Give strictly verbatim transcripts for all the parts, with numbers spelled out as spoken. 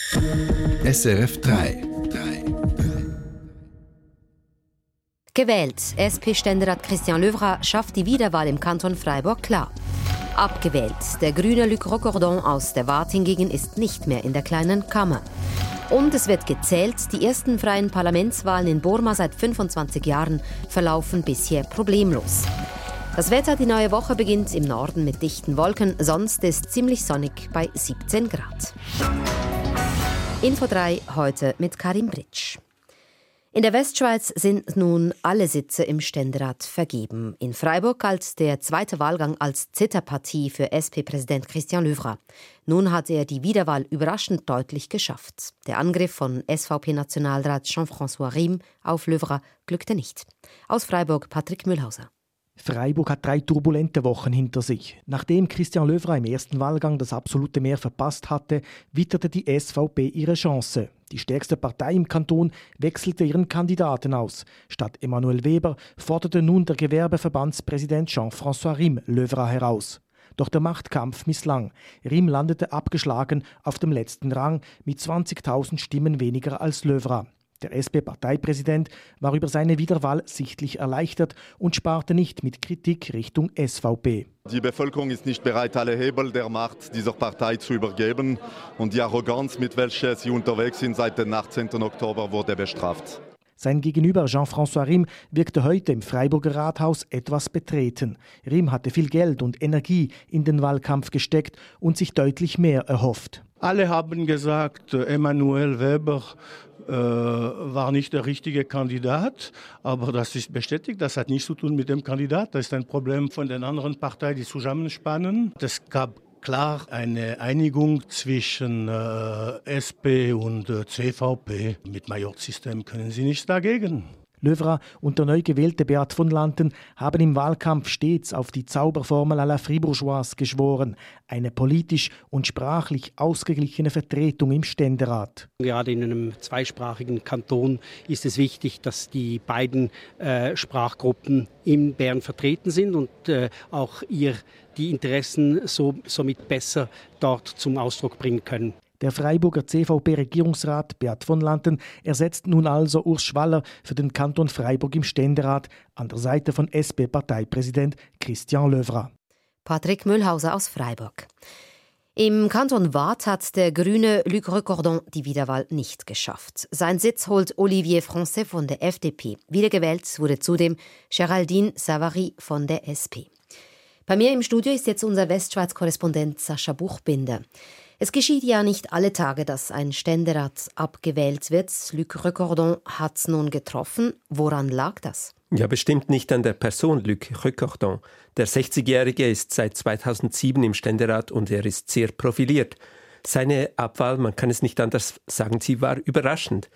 S R F drei. Gewählt. S P-Ständerat Christian Löwra schafft die Wiederwahl im Kanton Freiburg klar. Abgewählt. Der grüne Luc Recordon aus der Waadt hingegen ist nicht mehr in der kleinen Kammer. Und es wird gezählt, die ersten freien Parlamentswahlen in Burma seit fünfundzwanzig Jahren verlaufen bisher problemlos. Das Wetter, die neue Woche beginnt im Norden mit dichten Wolken, sonst ist ziemlich sonnig bei siebzehn Grad. Info drei heute mit Karim Britsch. In der Westschweiz sind nun alle Sitze im Ständerat vergeben. In Freiburg galt der zweite Wahlgang als Zitterpartie für S P-Präsident Christian Löwra. Nun hat er die Wiederwahl überraschend deutlich geschafft. Der Angriff von S V P-Nationalrat Jean-François Riem auf Löwra glückte nicht. Aus Freiburg Patrick Mühlhauser. Freiburg hat drei turbulente Wochen hinter sich. Nachdem Christian Löwra im ersten Wahlgang das absolute Mehr verpasst hatte, witterte die S V P ihre Chance. Die stärkste Partei im Kanton wechselte ihren Kandidaten aus. Statt Emanuel Weber forderte nun der Gewerbeverbandspräsident Jean-François Riem Löwra heraus. Doch der Machtkampf misslang. Riem landete abgeschlagen auf dem letzten Rang mit zwanzigtausend Stimmen weniger als Löwra. Der S P-Parteipräsident war über seine Wiederwahl sichtlich erleichtert und sparte nicht mit Kritik Richtung S V P. Die Bevölkerung ist nicht bereit, alle Hebel der Macht dieser Partei zu übergeben. Und die Arroganz, mit welcher sie unterwegs sind seit dem achtzehnten Oktober, wurde bestraft. Sein Gegenüber Jean-François Riem wirkte heute im Freiburger Rathaus etwas betreten. Riem hatte viel Geld und Energie in den Wahlkampf gesteckt und sich deutlich mehr erhofft. Alle haben gesagt, Emanuel Weber äh, war nicht der richtige Kandidat, aber das ist bestätigt, das hat nichts zu tun mit dem Kandidat, das ist ein Problem von den anderen Parteien, die zusammenspannen. Es gab klar eine Einigung zwischen äh, S P und äh, C V P. Mit Majorzsystem können sie nichts dagegen. Löwra und der neu gewählte Beat von Lanten haben im Wahlkampf stets auf die Zauberformel à la Fribourgeoise geschworen. Eine politisch und sprachlich ausgeglichene Vertretung im Ständerat. Gerade in einem zweisprachigen Kanton ist es wichtig, dass die beiden äh, Sprachgruppen in Bern vertreten sind und äh, auch ihr die Interessen so, somit besser dort zum Ausdruck bringen können. Der Freiburger C V P-Regierungsrat Beat von Lanten ersetzt nun also Urs Schwaller für den Kanton Freiburg im Ständerat an der Seite von S P-Parteipräsident Christian Löwra. Patrick Mühlhauser aus Freiburg. Im Kanton Waadt hat der grüne Luc Recordon die Wiederwahl nicht geschafft. Sein Sitz holt Olivier Francet von der F D P. Wiedergewählt wurde zudem Géraldine Savary von der S P. Bei mir im Studio ist jetzt unser Westschweiz-Korrespondent Sascha Buchbinder. Es geschieht ja nicht alle Tage, dass ein Ständerat abgewählt wird. Luc Recordon hat es nun getroffen. Woran lag das? Ja, bestimmt nicht an der Person Luc Recordon. Der sechzigjährige ist seit zweitausendsieben im Ständerat und er ist sehr profiliert. Seine Abwahl, man kann es nicht anders sagen, sie war überraschend.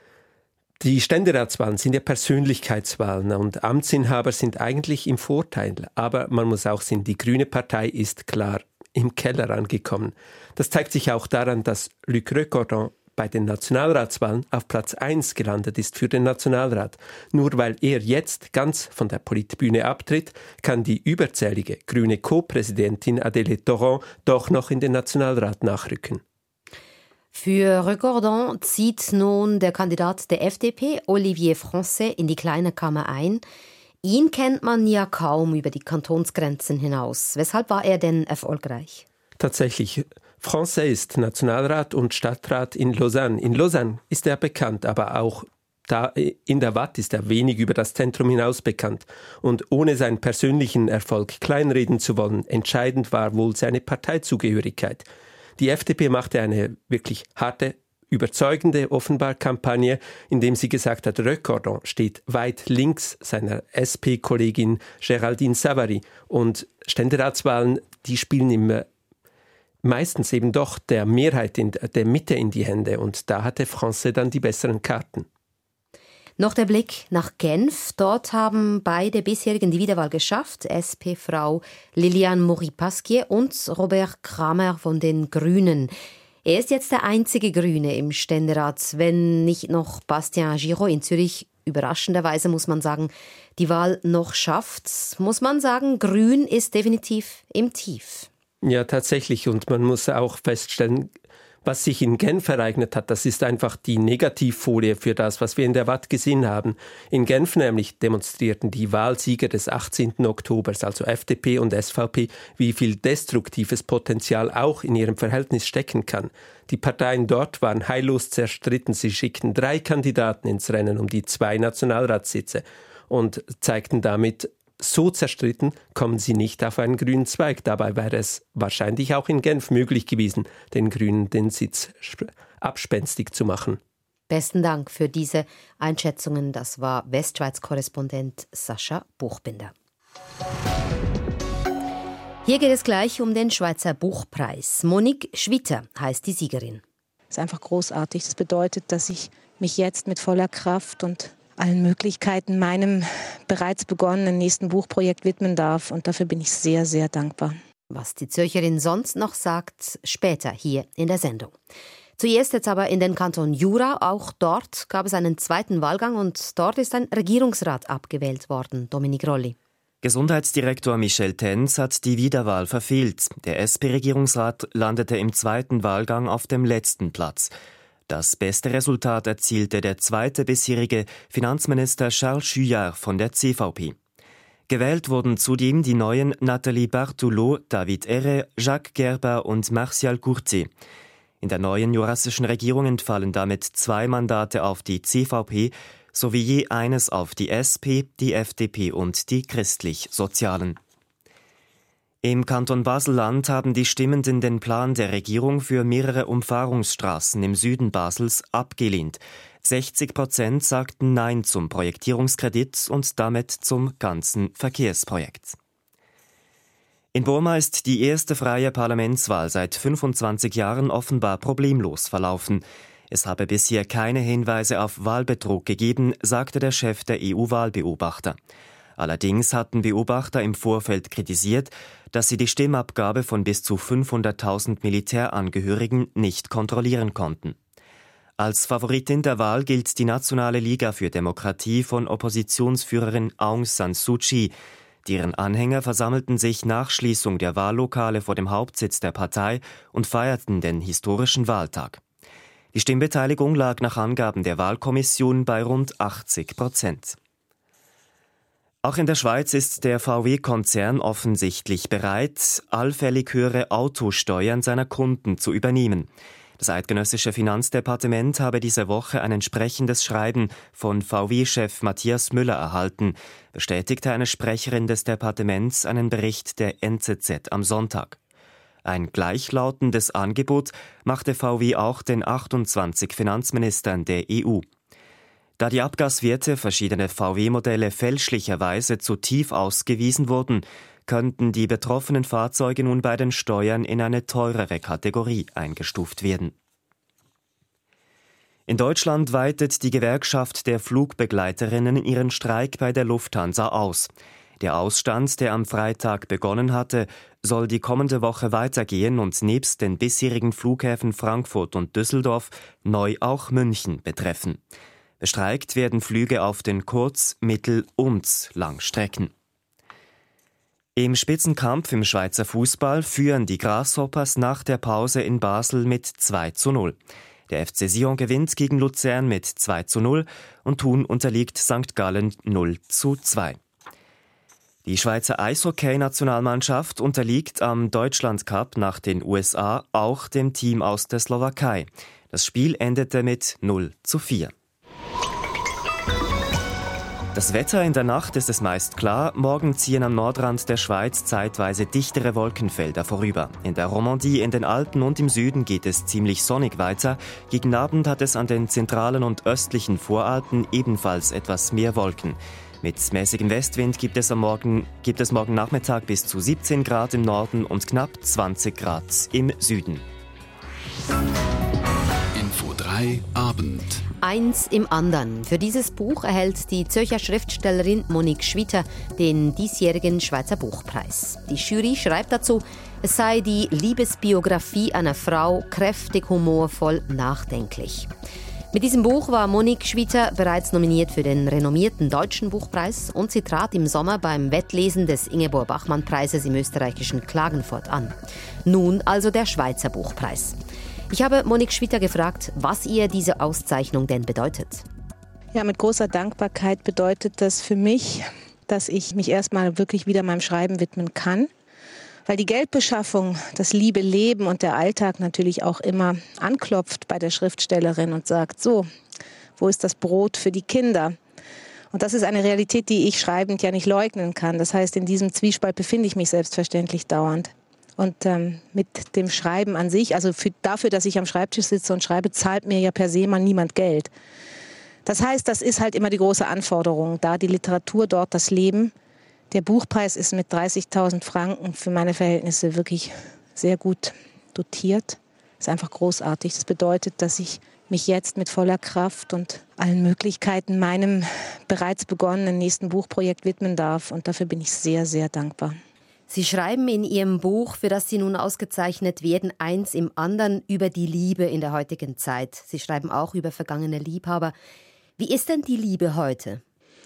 Die Ständeratswahlen sind ja Persönlichkeitswahlen und Amtsinhaber sind eigentlich im Vorteil. Aber man muss auch sehen, die Grüne Partei ist klar im Keller angekommen. Das zeigt sich auch daran, dass Luc Recordon bei den Nationalratswahlen auf Platz eins gelandet ist für den Nationalrat. Nur weil er jetzt ganz von der Politbühne abtritt, kann die überzählige grüne Co-Präsidentin Adèle Torrent doch noch in den Nationalrat nachrücken. Für Recordon zieht nun der Kandidat der F D P, Olivier Francet, in die kleine Kammer ein. Ihn kennt man ja kaum über die Kantonsgrenzen hinaus. Weshalb war er denn erfolgreich? Tatsächlich, Francet ist Nationalrat und Stadtrat in Lausanne. In Lausanne ist er bekannt, aber auch da in der Waadt ist er wenig über das Zentrum hinaus bekannt. Und ohne seinen persönlichen Erfolg kleinreden zu wollen, entscheidend war wohl seine Parteizugehörigkeit. Die F D P machte eine wirklich harte, überzeugende offenbar Kampagne, indem sie gesagt hat, Recordon steht weit links seiner S P-Kollegin Géraldine Savary. Und Ständeratswahlen, die spielen immer meistens eben doch der Mehrheit in der Mitte in die Hände. Und da hatte Francet dann die besseren Karten. Noch der Blick nach Genf. Dort haben beide bisherigen die Wiederwahl geschafft. S P-Frau Liliane Maury-Pasquier und Robert Kramer von den Grünen. Er ist jetzt der einzige Grüne im Ständerat, wenn nicht noch Bastien Giraud in Zürich überraschenderweise, muss man sagen, die Wahl noch schafft. Muss man sagen, Grün ist definitiv im Tief. Ja, tatsächlich. Und man muss auch feststellen, Was sich in Genf ereignet hat, das ist einfach die Negativfolie für das, was wir in der W A T gesehen haben. In Genf nämlich demonstrierten die Wahlsieger des achtzehnten Oktobers, also F D P und S V P, wie viel destruktives Potenzial auch in ihrem Verhältnis stecken kann. Die Parteien dort waren heillos zerstritten. Sie schickten drei Kandidaten ins Rennen um die zwei Nationalratssitze und zeigten damit, so zerstritten kommen sie nicht auf einen grünen Zweig. Dabei wäre es wahrscheinlich auch in Genf möglich gewesen, den Grünen den Sitz abspenstig zu machen. Besten Dank für diese Einschätzungen. Das war Westschweiz-Korrespondent Sascha Buchbinder. Hier geht es gleich um den Schweizer Buchpreis. Monique Schwitter heißt die Siegerin. Das ist einfach großartig. Das bedeutet, dass ich mich jetzt mit voller Kraft und allen Möglichkeiten meinem bereits begonnenen nächsten Buchprojekt widmen darf. Und dafür bin ich sehr, sehr dankbar. Was die Zürcherin sonst noch sagt, später hier in der Sendung. Zuerst jetzt aber in den Kanton Jura. Auch dort gab es einen zweiten Wahlgang und dort ist ein Regierungsrat abgewählt worden. Dominik Rolli. Gesundheitsdirektor Michel Tenz hat die Wiederwahl verfehlt. Der S P-Regierungsrat landete im zweiten Wahlgang auf dem letzten Platz. Das beste Resultat erzielte der zweite bisherige Finanzminister Charles Juillard von der C V P. Gewählt wurden zudem die neuen Nathalie Bartoulot, David Erre, Jacques Gerber und Martial Courtier. In der neuen jurassischen Regierung entfallen damit zwei Mandate auf die C V P sowie je eines auf die S P, die F D P und die Christlich-Sozialen. Im Kanton Basel-Land haben die Stimmenden den Plan der Regierung für mehrere Umfahrungsstraßen im Süden Basels abgelehnt. sechzig Prozent sagten Nein zum Projektierungskredit und damit zum ganzen Verkehrsprojekt. In Burma ist die erste freie Parlamentswahl seit fünfundzwanzig Jahren offenbar problemlos verlaufen. Es habe bisher keine Hinweise auf Wahlbetrug gegeben, sagte der Chef der E U-Wahlbeobachter. Allerdings hatten Beobachter im Vorfeld kritisiert, dass sie die Stimmabgabe von bis zu fünfhunderttausend Militärangehörigen nicht kontrollieren konnten. Als Favoritin der Wahl gilt die Nationale Liga für Demokratie von Oppositionsführerin Aung San Suu Kyi. Deren Anhänger versammelten sich nach Schließung der Wahllokale vor dem Hauptsitz der Partei und feierten den historischen Wahltag. Die Stimmbeteiligung lag nach Angaben der Wahlkommission bei rund achtzig Prozent. Auch in der Schweiz ist der V W-Konzern offensichtlich bereit, allfällig höhere Autosteuern seiner Kunden zu übernehmen. Das eidgenössische Finanzdepartement habe diese Woche ein entsprechendes Schreiben von V W-Chef Matthias Müller erhalten, bestätigte eine Sprecherin des Departements einen Bericht der N Z Z am Sonntag. Ein gleichlautendes Angebot machte V W auch den achtundzwanzig Finanzministern der E U. Da die Abgaswerte verschiedener V W-Modelle fälschlicherweise zu tief ausgewiesen wurden, könnten die betroffenen Fahrzeuge nun bei den Steuern in eine teurere Kategorie eingestuft werden. In Deutschland weitet die Gewerkschaft der Flugbegleiterinnen ihren Streik bei der Lufthansa aus. Der Ausstand, der am Freitag begonnen hatte, soll die kommende Woche weitergehen und nebst den bisherigen Flughäfen Frankfurt und Düsseldorf neu auch München betreffen. Bestreikt werden Flüge auf den Kurz-, Mittel- und Langstrecken. Im Spitzenkampf im Schweizer Fußball führen die Grasshoppers nach der Pause in Basel mit zwei zu null. Der F C Sion gewinnt gegen Luzern mit zwei zu null und Thun unterliegt Sankt Gallen null zu zwei. Die Schweizer Eishockey-Nationalmannschaft unterliegt am Deutschlandcup nach den U S A auch dem Team aus der Slowakei. Das Spiel endete mit null zu vier. Das Wetter: in der Nacht ist es meist klar. Morgen ziehen am Nordrand der Schweiz zeitweise dichtere Wolkenfelder vorüber. In der Romandie, in den Alpen und im Süden geht es ziemlich sonnig weiter. Gegen Abend hat es an den zentralen und östlichen Voralpen ebenfalls etwas mehr Wolken. Mit mäßigem Westwind gibt es am Morgen, gibt es morgen Nachmittag bis zu siebzehn Grad im Norden und knapp zwanzig Grad im Süden. Info drei Abend. Eins im anderen. Für dieses Buch erhält die Zürcher Schriftstellerin Monique Schwitter den diesjährigen Schweizer Buchpreis. Die Jury schreibt dazu, es sei die Liebesbiografie einer Frau, kräftig, humorvoll, nachdenklich. Mit diesem Buch war Monique Schwitter bereits nominiert für den renommierten Deutschen Buchpreis und sie trat im Sommer beim Wettlesen des Ingeborg-Bachmann-Preises im österreichischen Klagenfurt an. Nun also der Schweizer Buchpreis. Ich habe Monique Schwitter gefragt, was ihr diese Auszeichnung denn bedeutet. Ja, mit großer Dankbarkeit bedeutet das für mich, dass ich mich erstmal wirklich wieder meinem Schreiben widmen kann. Weil die Geldbeschaffung, das liebe Leben und der Alltag natürlich auch immer anklopft bei der Schriftstellerin und sagt, so, wo ist das Brot für die Kinder? Und das ist eine Realität, die ich schreibend ja nicht leugnen kann. Das heißt, in diesem Zwiespalt befinde ich mich selbstverständlich dauernd. Und ähm, mit dem Schreiben an sich, also für, dafür, dass ich am Schreibtisch sitze und schreibe, zahlt mir ja per se mal niemand Geld. Das heißt, das ist halt immer die große Anforderung, da die Literatur, dort das Leben. Der Buchpreis ist mit dreißigtausend Franken für meine Verhältnisse wirklich sehr gut dotiert. Das ist einfach großartig. Das bedeutet, dass ich mich jetzt mit voller Kraft und allen Möglichkeiten meinem bereits begonnenen nächsten Buchprojekt widmen darf. Und dafür bin ich sehr, sehr dankbar. Sie schreiben in Ihrem Buch, für das Sie nun ausgezeichnet werden, eins im anderen über die Liebe in der heutigen Zeit. Sie schreiben auch über vergangene Liebhaber. Wie ist denn die Liebe heute?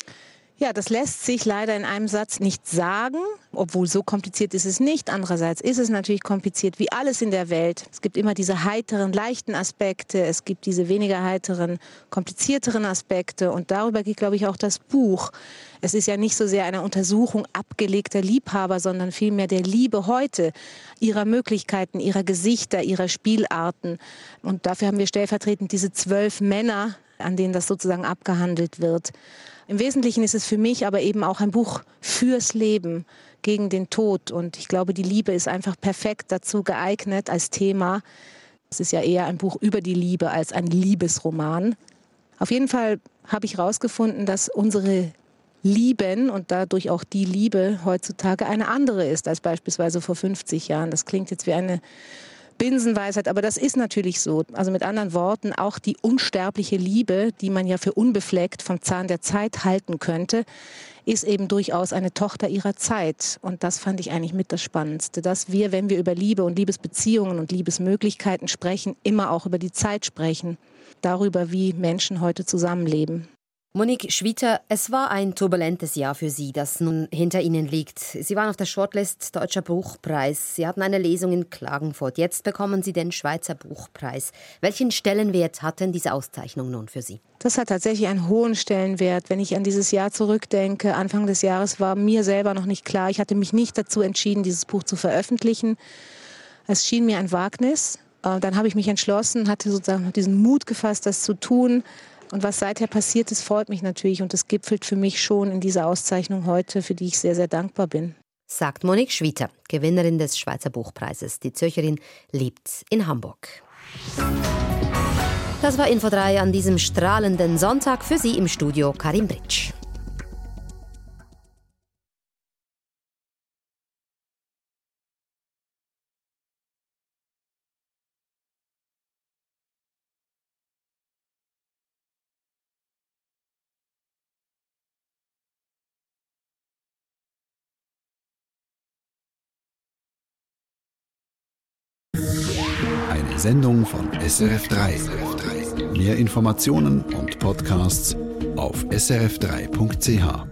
Ja, das lässt sich leider in einem Satz nicht sagen, obwohl so kompliziert ist es nicht. Andererseits ist es natürlich kompliziert, wie alles in der Welt. Es gibt immer diese heiteren, leichten Aspekte, es gibt diese weniger heiteren, komplizierteren Aspekte und darüber geht, glaube ich, auch das Buch. Es ist ja nicht so sehr eine Untersuchung abgelegter Liebhaber, sondern vielmehr der Liebe heute, ihrer Möglichkeiten, ihrer Gesichter, ihrer Spielarten. Und dafür haben wir stellvertretend diese zwölf Männer, an denen das sozusagen abgehandelt wird. Im Wesentlichen ist es für mich aber eben auch ein Buch fürs Leben, gegen den Tod. Und ich glaube, die Liebe ist einfach perfekt dazu geeignet als Thema. Es ist ja eher ein Buch über die Liebe als ein Liebesroman. Auf jeden Fall habe ich herausgefunden, dass unsere Lieben und dadurch auch die Liebe heutzutage eine andere ist als beispielsweise vor fünfzig Jahren. Das klingt jetzt wie eine Binsenweisheit, aber das ist natürlich so. Also mit anderen Worten, auch die unsterbliche Liebe, die man ja für unbefleckt vom Zahn der Zeit halten könnte, ist eben durchaus eine Tochter ihrer Zeit. Und das fand ich eigentlich mit das Spannendste, dass wir, wenn wir über Liebe und Liebesbeziehungen und Liebesmöglichkeiten sprechen, immer auch über die Zeit sprechen, darüber, wie Menschen heute zusammenleben. Monique Schwitter, es war ein turbulentes Jahr für Sie, das nun hinter Ihnen liegt. Sie waren auf der Shortlist Deutscher Buchpreis. Sie hatten eine Lesung in Klagenfurt. Jetzt bekommen Sie den Schweizer Buchpreis. Welchen Stellenwert hat denn diese Auszeichnung nun für Sie? Das hat tatsächlich einen hohen Stellenwert. Wenn ich an dieses Jahr zurückdenke, Anfang des Jahres war mir selber noch nicht klar. Ich hatte mich nicht dazu entschieden, dieses Buch zu veröffentlichen. Es schien mir ein Wagnis. Dann habe ich mich entschlossen, hatte sozusagen diesen Mut gefasst, das zu tun. Und was seither passiert ist, freut mich natürlich. Und das gipfelt für mich schon in dieser Auszeichnung heute, für die ich sehr, sehr dankbar bin. Sagt Monique Schwitter, Gewinnerin des Schweizer Buchpreises. Die Zürcherin lebt in Hamburg. Das war Info drei an diesem strahlenden Sonntag. Für Sie im Studio Karim Britsch. Eine Sendung von S R F drei. Mehr Informationen und Podcasts auf s r f drei punkt c h.